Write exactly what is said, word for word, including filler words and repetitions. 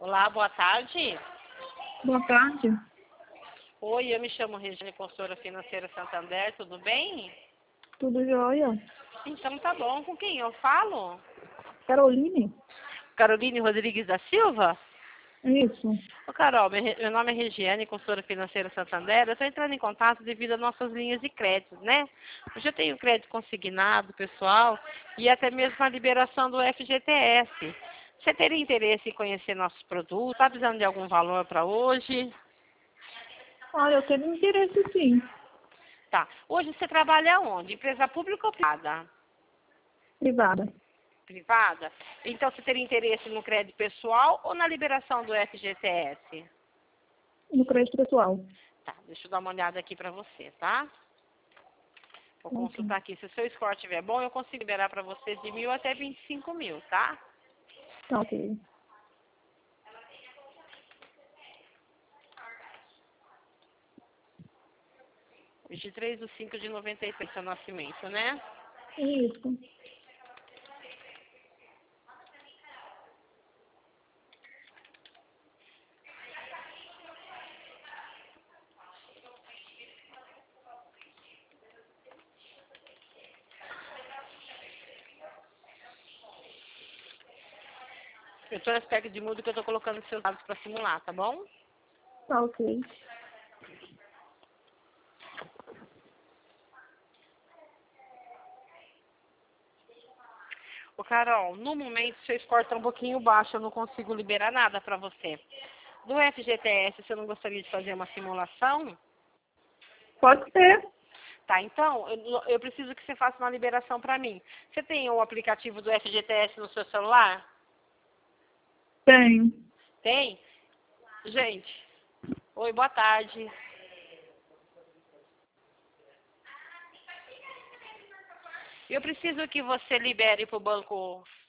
Olá, boa tarde. Boa tarde. Oi, eu me chamo Regina, consultora financeira Santander, tudo bem? Tudo jóia? Então tá bom, com quem eu falo? Caroline? Caroline Rodrigues da Silva? Isso. Ô Carol, meu, meu nome é Regiane, consultora financeira Santander. Eu estou entrando em contato devido às nossas linhas de crédito, né? Hoje eu tenho crédito consignado, pessoal, e até mesmo a liberação do F G T S. Você teria interesse em conhecer nossos produtos? Está precisando de algum valor para hoje? Olha, eu tenho interesse sim. Tá. Hoje você trabalha onde? Empresa pública ou privada? Privada. Privada? Então você teria interesse no crédito pessoal ou na liberação do F G T S? No crédito pessoal. Tá, deixa eu dar uma olhada aqui para você, tá? Vou Ok. consultar aqui. Se o seu score estiver bom, eu consigo liberar para você de mil até vinte e cinco mil, tá? Tá ok. vinte e três de cinco de noventa e três, seu nascimento, né? Isso. Eu estou na espera de mudo que eu estou colocando seus dados para simular, tá bom? Tá ok. Ô Carol, no momento seu score está um pouquinho baixo, eu não consigo liberar nada para você. Do F G T S, você não gostaria de fazer uma simulação? Pode ser. Tá, então, eu, eu preciso que você faça uma liberação para mim. Você tem o aplicativo do F G T S no seu celular? Tenho. Tem? Gente, oi, boa tarde. Eu preciso que você libere para o banco